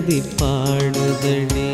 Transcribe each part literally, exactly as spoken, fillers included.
நெஞ்செழுதி பாடுதடி.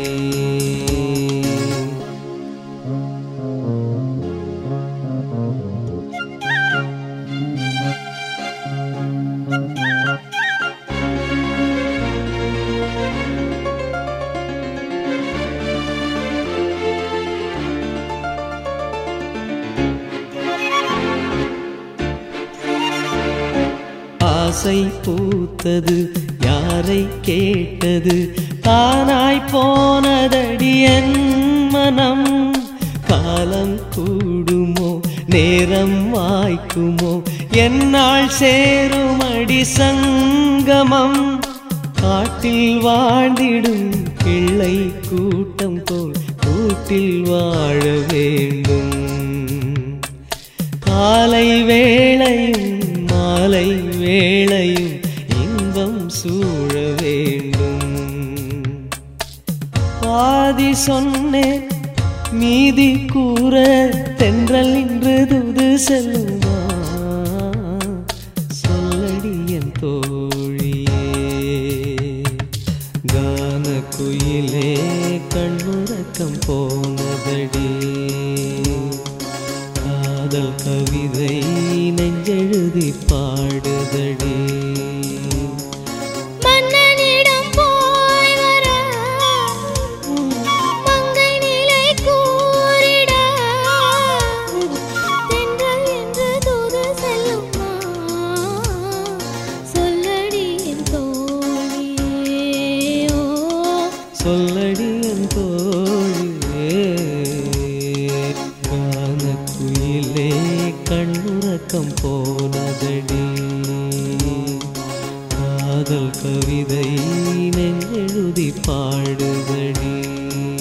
ஆசை பூத்தது யாரை கேட்டது, தானாய் போனதடி என் மனம். காலம் கூடுமோ நேரம் வாய்க்குமோ, என்னால் சேருமடி சங்கமம். காட்டில் வாழ்ந்திடும் பிள்ளை கூட்டம் போல் கூட்டில் வாழ வேண்டும். காலை வேளையும் மாலை வேளையும் இன்பம் சூழ வேண்டும். பாதி சொன்னேன் மீதி கூற, தென்றல் நின்று தூது செல்லுமா. சொல்லடி என் தோழியே, கான குயிலே கண்ணுறக்கம் போனதடி. காதல் கவிதை நெஞ்செழுதி பாடுதடி. மன்னனிடம் போய் வர மங்கை நிலை கூறிட, தென்றல் என்று தூது செல்லுமா. சொல்லடி என் தோழியே, சொல்லடி என் தோழியே, கானக்குயிலே கண்ணுறக்கம் போனதடி. காதல் கவிதை நெஞ்செழுதி பாடுதடி.